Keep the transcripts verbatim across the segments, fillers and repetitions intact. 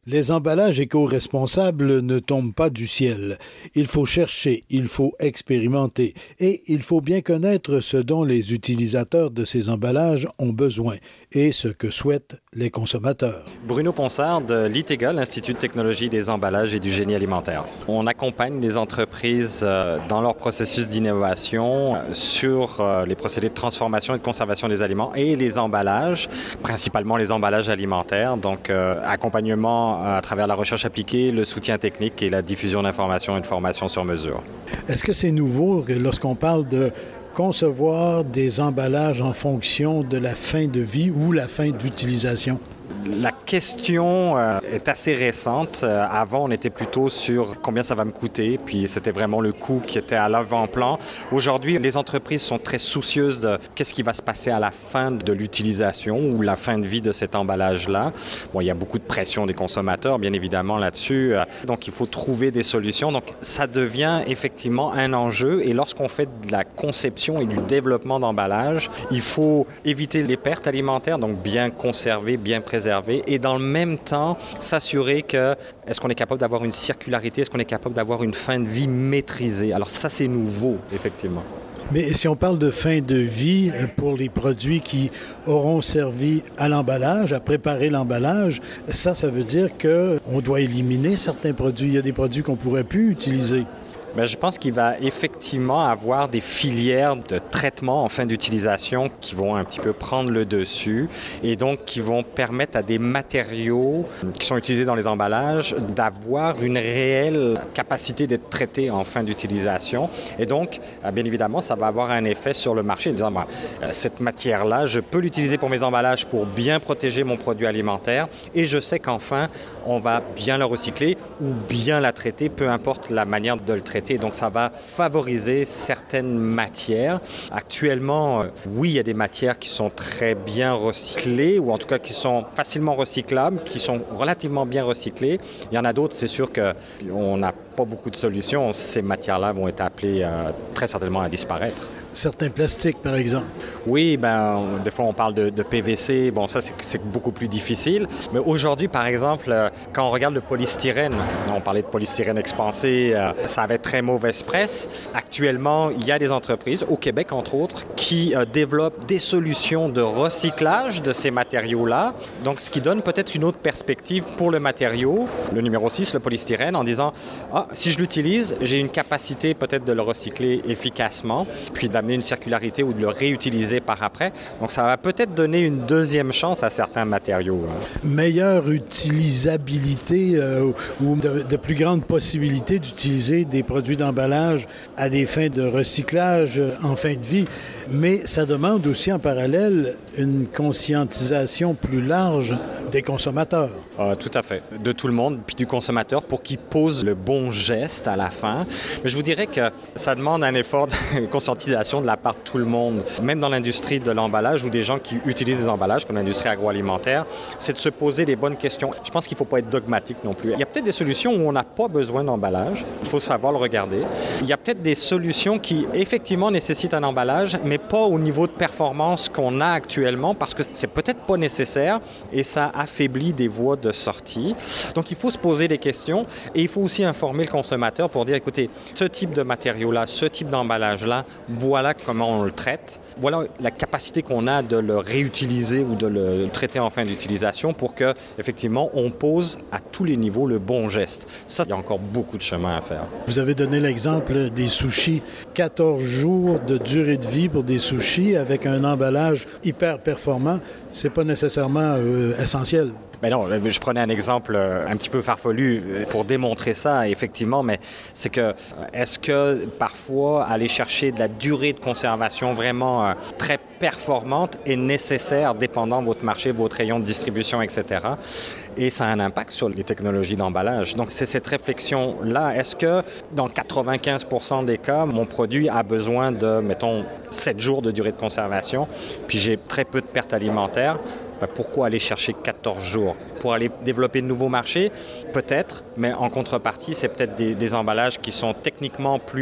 Les emballages éco-responsables ne tombent pas du ciel. Il faut chercher, il faut expérimenter et il faut bien connaître ce dont les utilisateurs de ces emballages ont besoin et ce que souhaitent les consommateurs. Bruno Ponsard de l'I T E G A, l'Institut de technologie des emballages et du génie alimentaire. On accompagne les entreprises dans leur processus d'innovation sur les procédés de transformation et de conservation des aliments et les emballages, principalement les emballages alimentaires, donc euh, accompagnement à travers la recherche appliquée, le soutien technique et la diffusion d'informations et de formations sur mesure. Est-ce que c'est nouveau lorsqu'on parle de concevoir des emballages en fonction de la fin de vie ou la fin d'utilisation? La question euh, est assez récente. Euh, avant, on était plutôt sur combien ça va me coûter, puis c'était vraiment le coût qui était à l'avant-plan. Aujourd'hui, les entreprises sont très soucieuses de qu'est-ce qui va se passer à la fin de l'utilisation ou la fin de vie de cet emballage-là. Bon, il y a beaucoup de pression des consommateurs, bien évidemment, là-dessus. Donc, il faut trouver des solutions. Donc, ça devient effectivement un enjeu. Et lorsqu'on fait de la conception et du développement d'emballage, il faut éviter les pertes alimentaires, donc bien conserver, bien préserver. Et dans le même temps, s'assurer que est-ce qu'on est capable d'avoir une circularité, est-ce qu'on est capable d'avoir une fin de vie maîtrisée. Alors ça, c'est nouveau, effectivement. Mais si on parle de fin de vie pour les produits qui auront servi à l'emballage, à préparer l'emballage, ça, ça veut dire qu'on doit éliminer certains produits. Il y a des produits qu'on ne pourrait plus utiliser. Bien, je pense qu'il va effectivement avoir des filières de traitement en fin d'utilisation qui vont un petit peu prendre le dessus et donc qui vont permettre à des matériaux qui sont utilisés dans les emballages d'avoir une réelle capacité d'être traités en fin d'utilisation. Et donc, bien évidemment, ça va avoir un effet sur le marché en disant ben, cette matière-là, je peux l'utiliser pour mes emballages pour bien protéger mon produit alimentaire et je sais qu'enfin, on va bien le recycler ou bien la traiter, peu importe la manière de le traiter. Donc, ça va favoriser certaines matières. Actuellement, euh, oui, il y a des matières qui sont très bien recyclées ou en tout cas qui sont facilement recyclables, qui sont relativement bien recyclées. Il y en a d'autres, c'est sûr qu'on n'a pas beaucoup de solutions. Ces matières-là vont être appelées euh, très certainement à disparaître. Certains plastiques, par exemple. Oui, ben, des fois, on parle de, de P V C. Bon, ça, c'est, c'est beaucoup plus difficile. Mais aujourd'hui, par exemple, quand on regarde le polystyrène, on parlait de polystyrène expansé, euh, ça avait très mauvaise presse. Actuellement, il y a des entreprises, au Québec, entre autres, qui euh, développent des solutions de recyclage de ces matériaux-là. Donc, ce qui donne peut-être une autre perspective pour le matériau, le numéro six, le polystyrène, en disant « Ah, si je l'utilise, j'ai une capacité peut-être de le recycler efficacement, puis d'amener une circularité ou de le réutiliser par après. » Donc, ça va peut-être donner une deuxième chance à certains matériaux. Meilleure utilisabilité euh, ou de, de plus grandes possibilités d'utiliser des produits d'emballage à des fins de recyclage euh, en fin de vie. Mais ça demande aussi en parallèle une conscientisation plus large des consommateurs. Euh, tout à fait. De tout le monde, puis du consommateur pour qu'il pose le bon geste à la fin. Mais je vous dirais que ça demande un effort de conscientisation de la part de tout le monde. Même dans l'industrie de l'emballage ou des gens qui utilisent des emballages comme l'industrie agroalimentaire, c'est de se poser les bonnes questions. Je pense qu'il ne faut pas être dogmatique non plus. Il y a peut-être des solutions où on n'a pas besoin d'emballage. Il faut savoir le regarder. Il y a peut-être des solutions qui effectivement nécessitent un emballage, mais pas au niveau de performance qu'on a actuellement parce que c'est peut-être pas nécessaire et ça affaiblit des voies de sortie. Donc, il faut se poser des questions et il faut aussi informer le consommateur pour dire, écoutez, ce type de matériau-là, ce type d'emballage-là, voilà comment on le traite. Voilà la capacité qu'on a de le réutiliser ou de le traiter en fin d'utilisation pour que, effectivement, on pose à tous les niveaux le bon geste. Ça, il y a encore beaucoup de chemin à faire. Vous avez donné l'exemple des sushis. quatorze jours de durée de vie pour des sushis avec un emballage hyper performant, c'est pas nécessairement euh, essentiel. Ben non, je prenais un exemple un petit peu farfelu pour démontrer ça, effectivement, mais c'est que, est-ce que parfois aller chercher de la durée de conservation vraiment très performante est nécessaire, dépendant de votre marché, votre rayon de distribution, et cetera. Et ça a un impact sur les technologies d'emballage. Donc, c'est cette réflexion-là. Est-ce que, dans quatre-vingt-quinze pour cent des cas, mon produit a besoin de, mettons, sept jours de durée de conservation, puis j'ai très peu de pertes alimentaires? Ben, pourquoi aller chercher quatorze jours? Pour aller développer de nouveaux marchés? Peut-être, mais en contrepartie, c'est peut-être des, des emballages qui sont techniquement plus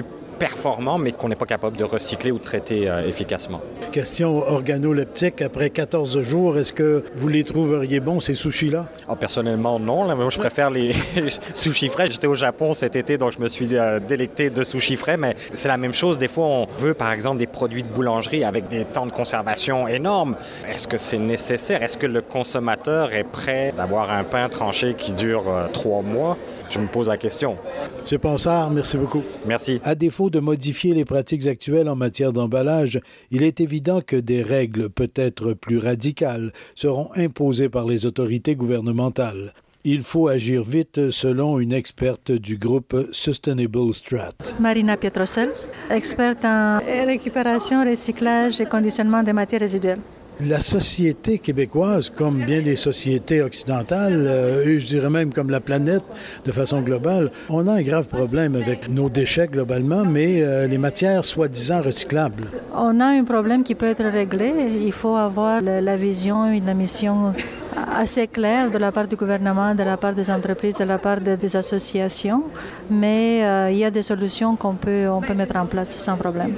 performants, mais qu'on n'est pas capable de recycler ou de traiter euh, efficacement. Question organoleptique, après quatorze jours, est-ce que vous les trouveriez bons, ces sushis-là? Alors, personnellement, non. Là, moi, je préfère les sushis frais. J'étais au Japon cet été, donc je me suis euh, délecté de sushis frais, mais c'est la même chose. Des fois, on veut, par exemple, des produits de boulangerie avec des temps de conservation énormes. Est-ce que c'est nécessaire? Est-ce que le consommateur est prêt d'avoir un pain tranché qui dure euh, trois mois? Je me pose la question. M. Ponsard, merci beaucoup. Merci. À défaut de modifier les pratiques actuelles en matière d'emballage, il est évident que des règles peut-être plus radicales seront imposées par les autorités gouvernementales. Il faut agir vite, selon une experte du groupe Sustainable Strat. Marina Pietrosel, experte en récupération, recyclage et conditionnement des matières résiduelles. La société québécoise, comme bien des sociétés occidentales, euh, et je dirais même comme la planète de façon globale, on a un grave problème avec nos déchets globalement, mais euh, les matières soi-disant recyclables. On a un problème qui peut être réglé. Il faut avoir la, la vision et la mission assez claire de la part du gouvernement, de la part des entreprises, de la part de, des associations, mais euh, il y a des solutions qu'on peut, on peut mettre en place sans problème.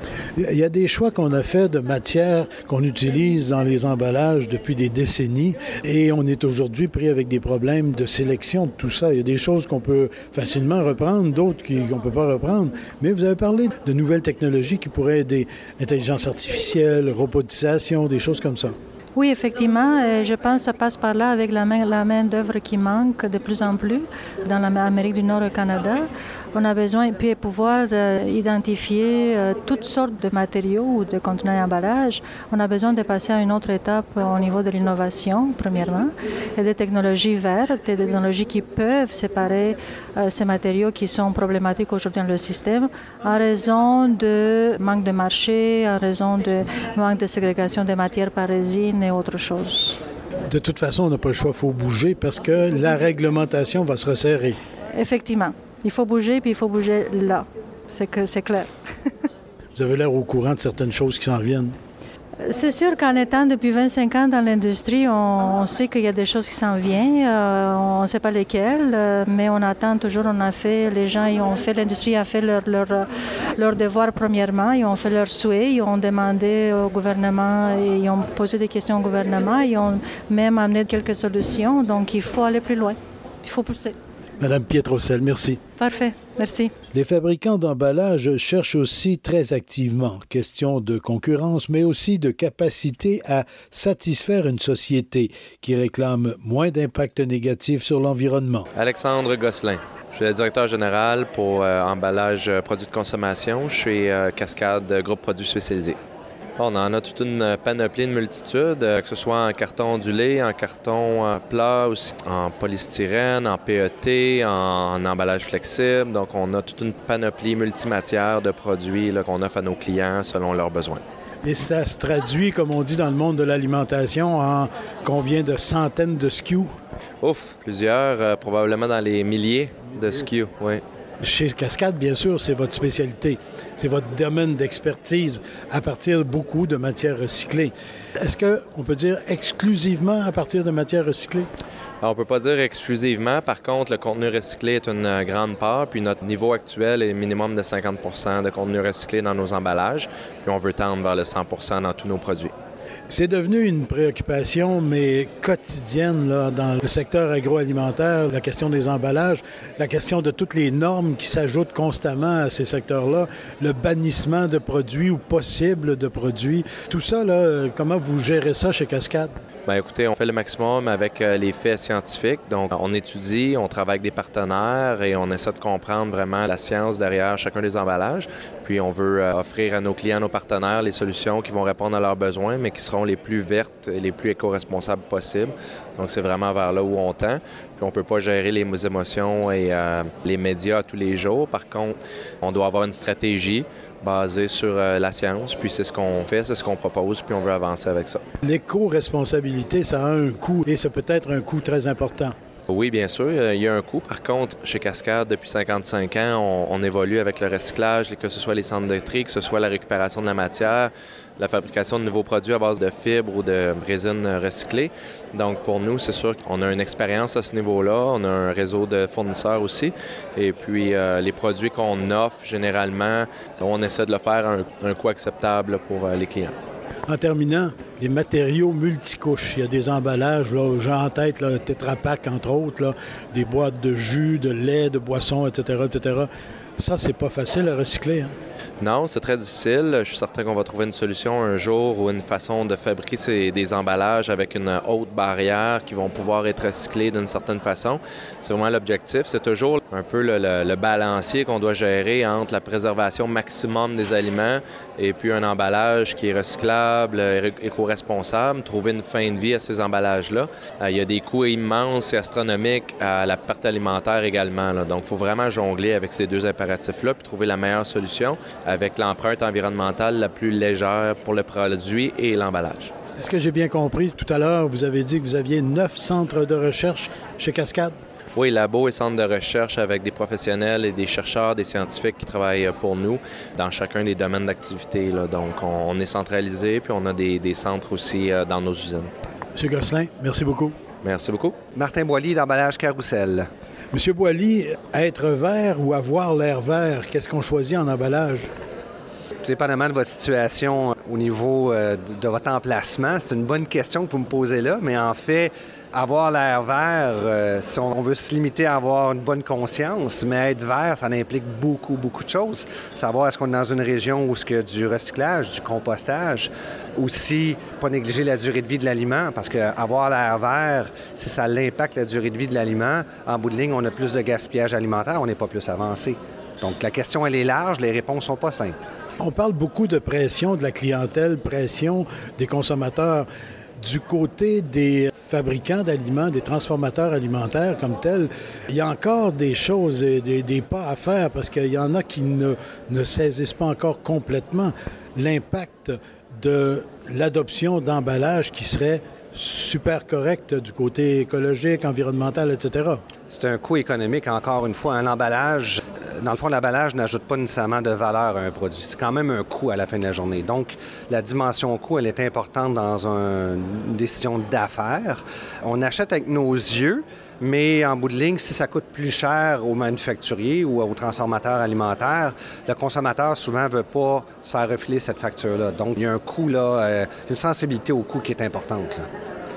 Il y a des choix qu'on a faits de matières qu'on utilise dans les emballages depuis des décennies et on est aujourd'hui pris avec des problèmes de sélection de tout ça. Il y a des choses qu'on peut facilement reprendre, d'autres qu'on ne peut pas reprendre. Mais vous avez parlé de nouvelles technologies qui pourraient aider, intelligence artificielle, robotisation, des choses comme ça. Oui, effectivement, je pense que ça passe par là avec la main, la main d'œuvre qui manque de plus en plus dans l'Amérique du Nord et au Canada. On a besoin de pouvoir euh, identifier euh, toutes sortes de matériaux ou de contenants et emballages. On a besoin de passer à une autre étape au niveau de l'innovation, premièrement, et des technologies vertes, des technologies qui peuvent séparer euh, ces matériaux qui sont problématiques aujourd'hui dans le système en raison de manque de marché, en raison de manque de ségrégation des matières par résine et autre chose. De toute façon, on n'a pas le choix, il faut bouger parce que la réglementation va se resserrer. Effectivement. Il faut bouger, puis il faut bouger là. C'est que c'est clair. Vous avez l'air au courant de certaines choses qui s'en viennent. C'est sûr qu'en étant depuis vingt-cinq ans dans l'industrie, on, on sait qu'il y a des choses qui s'en viennent. Euh, on ne sait pas lesquelles, euh, mais on attend toujours. On a fait, les gens, ils ont fait, l'industrie a fait leur, leur, leur devoir premièrement. Ils ont fait leurs souhaits. Ils ont demandé au gouvernement, et ils ont posé des questions au gouvernement. Ils ont même amené quelques solutions. Donc, il faut aller plus loin. Il faut pousser. Madame Pietrosel, merci. Parfait, merci. Les fabricants d'emballage cherchent aussi très activement, question de concurrence, mais aussi de capacité à satisfaire une société qui réclame moins d'impact négatif sur l'environnement. Alexandre Gosselin. Je suis le directeur général pour euh, emballage euh, produits de consommation chez euh, Cascade Groupe Produits Spécialisés. On en a toute une panoplie, une multitude, que ce soit en carton ondulé, en carton plat, aussi, en polystyrène, en P E T, en, en emballage flexible. Donc, on a toute une panoplie multimatière de produits là, qu'on offre à nos clients selon leurs besoins. Et ça se traduit, comme on dit dans le monde de l'alimentation, en combien de centaines de S K U? Ouf, plusieurs, euh, probablement dans les milliers de S K U, oui. Chez Cascade, bien sûr, c'est votre spécialité. C'est votre domaine d'expertise à partir de beaucoup de matières recyclées. Est-ce qu'on peut dire exclusivement à partir de matières recyclées? Alors, on ne peut pas dire exclusivement. Par contre, le contenu recyclé est une grande part. Puis notre niveau actuel est minimum de cinquante pour cent de contenu recyclé dans nos emballages. Puis on veut tendre vers le cent pour cent dans tous nos produits. C'est devenu une préoccupation, mais quotidienne, là, dans le secteur agroalimentaire, la question des emballages, la question de toutes les normes qui s'ajoutent constamment à ces secteurs-là, le bannissement de produits ou possible de produits. Tout ça, là, comment vous gérez ça chez Cascade? Bien, écoutez, on fait le maximum avec euh, les faits scientifiques. Donc, on étudie, on travaille avec des partenaires et on essaie de comprendre vraiment la science derrière chacun des emballages. Puis, on veut euh, offrir à nos clients, nos partenaires, les solutions qui vont répondre à leurs besoins, mais qui seront les plus vertes et les plus éco-responsables possibles. Donc, c'est vraiment vers là où on tend. Puis, on ne peut pas gérer les émotions et euh, les médias tous les jours. Par contre, on doit avoir une stratégie basé sur euh, la science, puis c'est ce qu'on fait, c'est ce qu'on propose, puis on veut avancer avec ça. L'éco-responsabilité, ça a un coût, et ça peut être un coût très important. Oui, bien sûr, il y a un coût. Par contre, chez Cascade, depuis cinquante-cinq ans, on, on évolue avec le recyclage, que ce soit les centres de tri, que ce soit la récupération de la matière, la fabrication de nouveaux produits à base de fibres ou de résine recyclée. Donc, pour nous, c'est sûr qu'on a une expérience à ce niveau-là. On a un réseau de fournisseurs aussi. Et puis, euh, les produits qu'on offre, généralement, on essaie de le faire à un, un coût acceptable pour euh, les clients. En terminant, les matériaux multicouches. Il y a des emballages, là, j'ai en tête, là, Tetra Pak, entre autres, là, des boîtes de jus, de lait, de boissons, et cetera, et cetera. Ça, c'est pas facile à recycler, hein? Non, c'est très difficile. Je suis certain qu'on va trouver une solution un jour ou une façon de fabriquer ces, des emballages avec une haute barrière qui vont pouvoir être recyclés d'une certaine façon. C'est vraiment l'objectif. C'est toujours un peu le, le, le balancier qu'on doit gérer entre la préservation maximum des aliments et puis un emballage qui est recyclable, éco-responsable, trouver une fin de vie à ces emballages-là. Euh, il y a des coûts immenses et astronomiques à la perte alimentaire également, là. Donc, il faut vraiment jongler avec ces deux impératifs-là puis trouver la meilleure solution avec l'empreinte environnementale la plus légère pour le produit et l'emballage. Est-ce que j'ai bien compris? Tout à l'heure, vous avez dit que vous aviez neuf centres de recherche chez Cascade? Oui, labo et centre de recherche avec des professionnels et des chercheurs, des scientifiques qui travaillent pour nous dans chacun des domaines d'activité, là. Donc, on est centralisé, puis on a des, des centres aussi dans nos usines. M. Gosselin, merci beaucoup. Merci beaucoup. Martin Boilly, d'Emballage Carrousel. M. Boilly, être vert ou avoir l'air vert, qu'est-ce qu'on choisit en emballage? Tout dépendamment de votre situation au niveau euh, de, de votre emplacement, c'est une bonne question que vous me posez là, mais en fait, avoir l'air vert, euh, si on veut se limiter à avoir une bonne conscience, mais être vert, ça implique beaucoup, beaucoup de choses. Savoir est-ce qu'on est dans une région où il y a du recyclage, du compostage, aussi pas négliger la durée de vie de l'aliment, parce qu'avoir l'air vert, si ça l'impacte la durée de vie de l'aliment, en bout de ligne, on a plus de gaspillage alimentaire, on n'est pas plus avancé. Donc la question, elle est large, les réponses sont pas simples. On parle beaucoup de pression de la clientèle, pression des consommateurs. Du côté des fabricants d'aliments, des transformateurs alimentaires comme tels, il y a encore des choses, des, des pas à faire parce qu'il y en a qui ne, ne saisissent pas encore complètement l'impact de l'adoption d'emballages qui serait super correct du côté écologique, environnemental, et cetera. C'est un coût économique, encore une fois. Un emballage, dans le fond, l'emballage n'ajoute pas nécessairement de valeur à un produit. C'est quand même un coût à la fin de la journée. Donc, la dimension coût, elle est importante dans un, une décision d'affaires. On achète avec nos yeux, mais en bout de ligne, si ça coûte plus cher aux manufacturiers ou aux transformateurs alimentaires, le consommateur souvent ne veut pas se faire refiler cette facture-là. Donc, il y a un coût, là, euh, une sensibilité au coût qui est importante, là.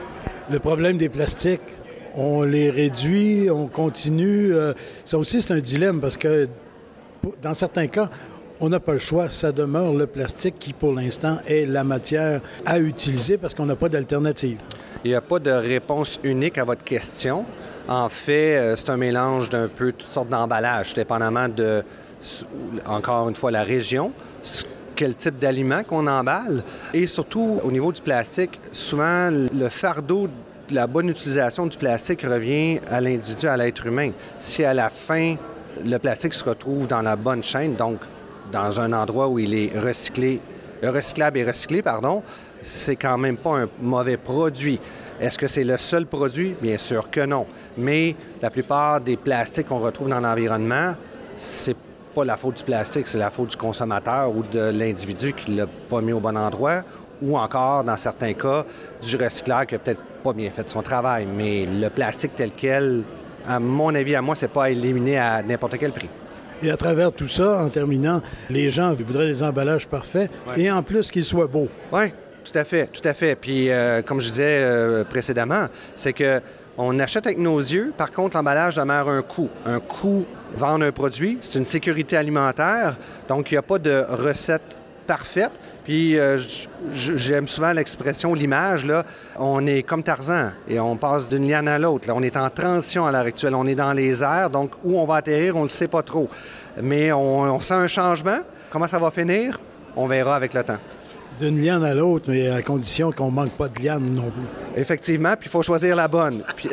Le problème des plastiques, on les réduit, on continue. Euh, ça aussi, c'est un dilemme parce que dans certains cas, on n'a pas le choix. Ça demeure le plastique qui, pour l'instant, est la matière à utiliser parce qu'on n'a pas d'alternative. Il n'y a pas de réponse unique à votre question. En fait, c'est un mélange d'un peu toutes sortes d'emballages, dépendamment de, encore une fois, la région, quel type d'aliment qu'on emballe. Et surtout, au niveau du plastique, souvent, le fardeau de la bonne utilisation du plastique revient à l'individu, à l'être humain. Si à la fin, le plastique se retrouve dans la bonne chaîne, donc dans un endroit où il est recyclé, recyclable et recyclé, pardon, c'est quand même pas un mauvais produit. Est-ce que c'est le seul produit? Bien sûr que non. Mais la plupart des plastiques qu'on retrouve dans l'environnement, c'est pas la faute du plastique, c'est la faute du consommateur ou de l'individu qui l'a pas mis au bon endroit, ou encore, dans certains cas, du recycleur qui a peut-être pas bien fait son travail. Mais le plastique tel quel, à mon avis, à moi, c'est pas à éliminer à n'importe quel prix. Et à travers tout ça, en terminant, les gens voudraient des emballages parfaits ouais. Et en plus qu'ils soient beaux. Oui, tout à fait, tout à fait. Puis, euh, comme je disais euh, précédemment, c'est que on achète avec nos yeux. Par contre, l'emballage demeure un coût. Un coût, vendre un produit, c'est une sécurité alimentaire. Donc, il n'y a pas de recette parfaite. Puis, euh, j'aime souvent l'expression, l'image, là, on est comme Tarzan et on passe d'une liane à l'autre. Là, on est en transition à l'heure actuelle. On est dans les airs, donc où on va atterrir, on ne le sait pas trop. Mais on, on sent un changement. Comment ça va finir? On verra avec le temps. D'une liane à l'autre, mais à condition qu'on ne manque pas de liane non plus. Effectivement, puis il faut choisir la bonne. Puis...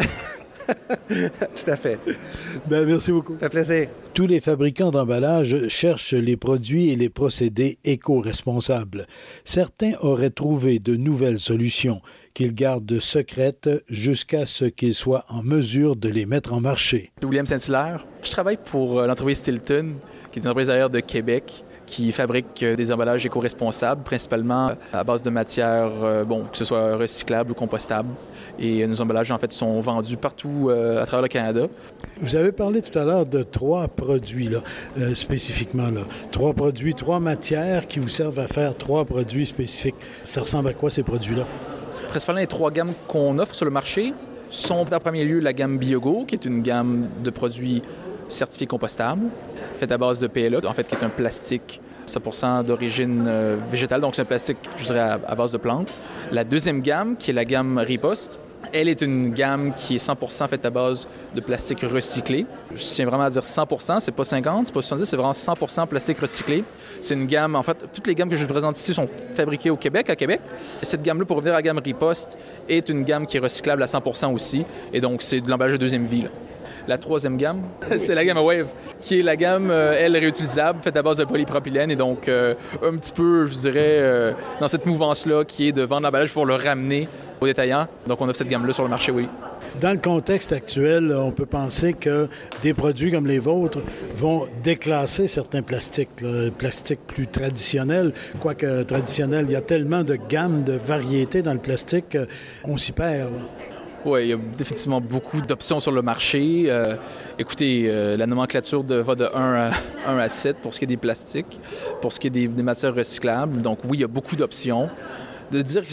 Tout à fait. Bien, merci beaucoup. Ça fait plaisir. Tous les fabricants d'emballage cherchent les produits et les procédés éco-responsables. Certains auraient trouvé de nouvelles solutions qu'il garde secrètes jusqu'à ce qu'il soit en mesure de les mettre en marché. William Saint-Hilaire. Je travaille pour l'entreprise Stilton, qui est une entreprise aérienne de Québec, qui fabrique des emballages éco-responsables, principalement à base de matières, euh, bon, que ce soit recyclables ou compostables. Et nos emballages, en fait, sont vendus partout euh, à travers le Canada. Vous avez parlé tout à l'heure de trois produits, là, euh, spécifiquement. Là. Trois produits, trois matières qui vous servent à faire trois produits spécifiques. Ça ressemble à quoi, ces produits-là? Principalement, les trois gammes qu'on offre sur le marché sont, en premier lieu, la gamme Biogo, qui est une gamme de produits certifiés compostables, faite à base de P L A, en fait, qui est un plastique cent pour cent d'origine euh, végétale, donc c'est un plastique, je dirais, à, à base de plantes. La deuxième gamme, qui est la gamme Riposte, elle est une gamme qui est cent pour cent faite à base de plastique recyclé. Je tiens vraiment à dire cent pour cent, c'est pas cinquante, c'est pas soixante-dix, c'est vraiment cent pour cent plastique recyclé. C'est une gamme, en fait, toutes les gammes que je vous présente ici sont fabriquées au Québec, à Québec. Et cette gamme-là, pour revenir à la gamme Riposte, est une gamme qui est recyclable à cent pour cent aussi. Et donc, c'est de l'emballage de deuxième vie, là. La troisième gamme, c'est la gamme Wave, qui est la gamme, euh, elle, réutilisable, faite à base de polypropylène. Et donc, euh, un petit peu, je dirais, euh, dans cette mouvance-là, qui est de vendre l'emballage pour le ramener aux détaillants. Donc, on offre cette gamme-là sur le marché, oui. Dans le contexte actuel, on peut penser que des produits comme les vôtres vont déclasser certains plastiques, le plastique plus traditionnel. Quoique traditionnel, il y a tellement de gammes, de variétés dans le plastique, on s'y perd. Là. Oui, il y a définitivement beaucoup d'options sur le marché. Euh, écoutez, euh, la nomenclature de, va de un à sept pour ce qui est des plastiques, pour ce qui est des, des matières recyclables. Donc oui, il y a beaucoup d'options. De dire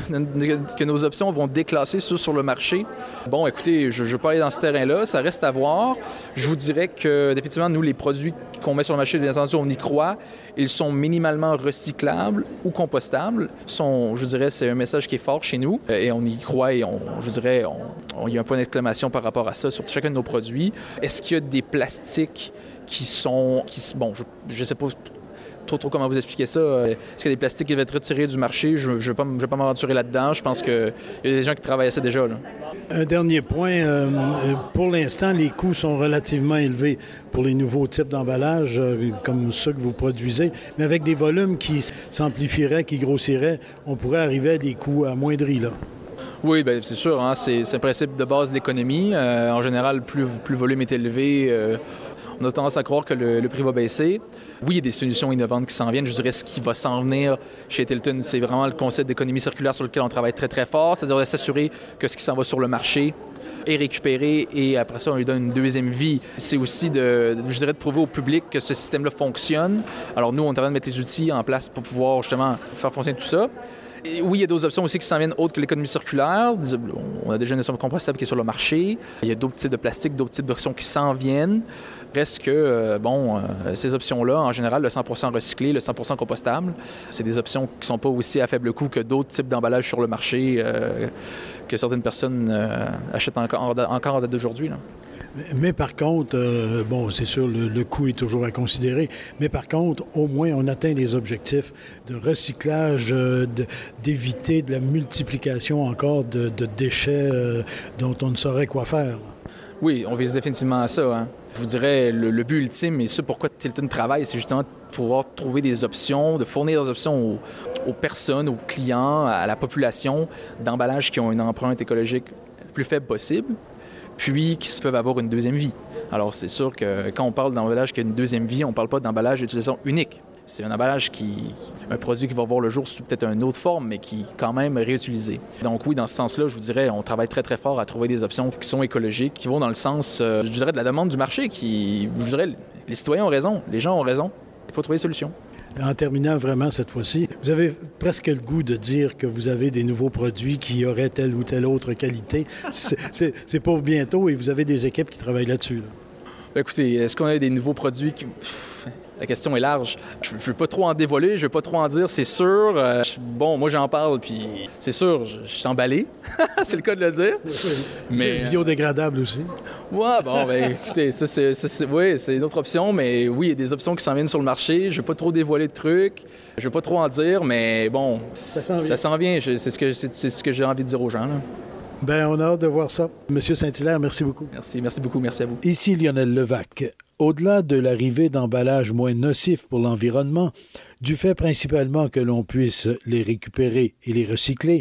que, que nos options vont déclasser ceux sur le marché, bon, écoutez, je ne veux pas aller dans ce terrain-là, ça reste à voir. Je vous dirais que, définitivement, nous, les produits qu'on met sur le marché, bien entendu, on y croit. Ils sont minimalement recyclables ou compostables. Sont, je dirais, c'est un message qui est fort chez nous et on y croit et on, je dirais, on, on, il y a un point d'exclamation par rapport à ça sur chacun de nos produits. Est-ce qu'il y a des plastiques qui sont, qui, bon, je ne sais pas trop, trop comment vous expliquer ça. Est-ce qu'il y a des plastiques qui vont être retirés du marché? Je ne vais pas, pas m'aventurer là-dedans. Je pense qu'il y a des gens qui travaillent à ça déjà, là. Un dernier point, euh, pour l'instant, les coûts sont relativement élevés pour les nouveaux types d'emballage, euh, comme ceux que vous produisez, mais avec des volumes qui s'amplifieraient, qui grossiraient, on pourrait arriver à des coûts amoindris, là. Oui, bien, c'est sûr. Hein, c'est, c'est un principe de base de l'économie. Euh, en général, plus, plus le volume est élevé, euh, on a tendance à croire que le, le prix va baisser. Oui, il y a des solutions innovantes qui s'en viennent. Je dirais ce qui va s'en venir chez Tilton, c'est vraiment le concept d'économie circulaire sur lequel on travaille très, très fort, c'est-à-dire de s'assurer que ce qui s'en va sur le marché est récupéré et après ça, on lui donne une deuxième vie. C'est aussi, de, je dirais, de prouver au public que ce système-là fonctionne. Alors nous, on est en train de mettre les outils en place pour pouvoir justement faire fonctionner tout ça. Et oui, il y a d'autres options aussi qui s'en viennent autres que l'économie circulaire. On a déjà une option compostable qui est sur le marché. Il y a d'autres types de plastique, d'autres types d'options qui s'en viennent. Reste que, euh, bon, euh, ces options-là, en général, le cent pour cent recyclé, le cent pour cent compostable, c'est des options qui ne sont pas aussi à faible coût que d'autres types d'emballages sur le marché euh, que certaines personnes euh, achètent encore, encore en date d'aujourd'hui, là. Mais par contre, euh, bon, c'est sûr, le, le coût est toujours à considérer, mais par contre, au moins, on atteint les objectifs de recyclage, euh, de, d'éviter de la multiplication encore de, de déchets euh, dont on ne saurait quoi faire. Oui, on vise définitivement à ça, hein. Je vous dirais, le, le but ultime, et ce pourquoi Tilton travaille, c'est justement de pouvoir trouver des options, de fournir des options aux, aux personnes, aux clients, à la population, d'emballages qui ont une empreinte écologique plus faible possible, puis qui peuvent avoir une deuxième vie. Alors, c'est sûr que quand on parle d'emballage qui a une deuxième vie, on ne parle pas d'emballage d'utilisation unique. C'est un emballage qui, un produit qui va voir le jour sous peut-être une autre forme, mais qui est quand même réutilisé. Donc oui, dans ce sens-là, je vous dirais, on travaille très, très fort à trouver des options qui sont écologiques, qui vont dans le sens, euh, je dirais, de la demande du marché, qui, je dirais, les citoyens ont raison, les gens ont raison. Il faut trouver des solutions. En terminant vraiment cette fois-ci, vous avez presque le goût de dire que vous avez des nouveaux produits qui auraient telle ou telle autre qualité. C'est, c'est, c'est pour bientôt et vous avez des équipes qui travaillent là-dessus, là. Écoutez, est-ce qu'on a des nouveaux produits qui... Pff, la question est large. Je ne veux pas trop en dévoiler, je ne veux pas trop en dire, c'est sûr. Euh, bon, moi, j'en parle, puis c'est sûr, je, je suis emballé. C'est le cas de le dire. Mais biodégradable aussi. Ouais, bon, ben écoutez, ça, c'est, ça, c'est, oui, c'est une autre option, mais oui, il y a des options qui s'en viennent sur le marché. Je ne veux pas trop dévoiler de trucs, je ne veux pas trop en dire, mais bon, ça s'en vient. Ça s'en vient. Je, c'est, ce que, c'est, c'est ce que j'ai envie de dire aux gens, là. Bien, on a hâte de voir ça. Monsieur Saint-Hilaire, merci beaucoup. Merci, merci beaucoup, merci à vous. Ici Lionel Levac. Au-delà de l'arrivée d'emballages moins nocifs pour l'environnement, du fait principalement que l'on puisse les récupérer et les recycler,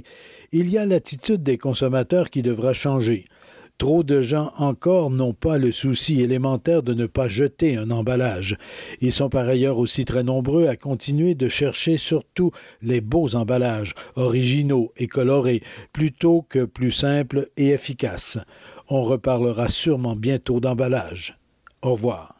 il y a l'attitude des consommateurs qui devra changer. Trop de gens encore n'ont pas le souci élémentaire de ne pas jeter un emballage. Ils sont par ailleurs aussi très nombreux à continuer de chercher surtout les beaux emballages, originaux et colorés, plutôt que plus simples et efficaces. On reparlera sûrement bientôt d'emballage. Au revoir.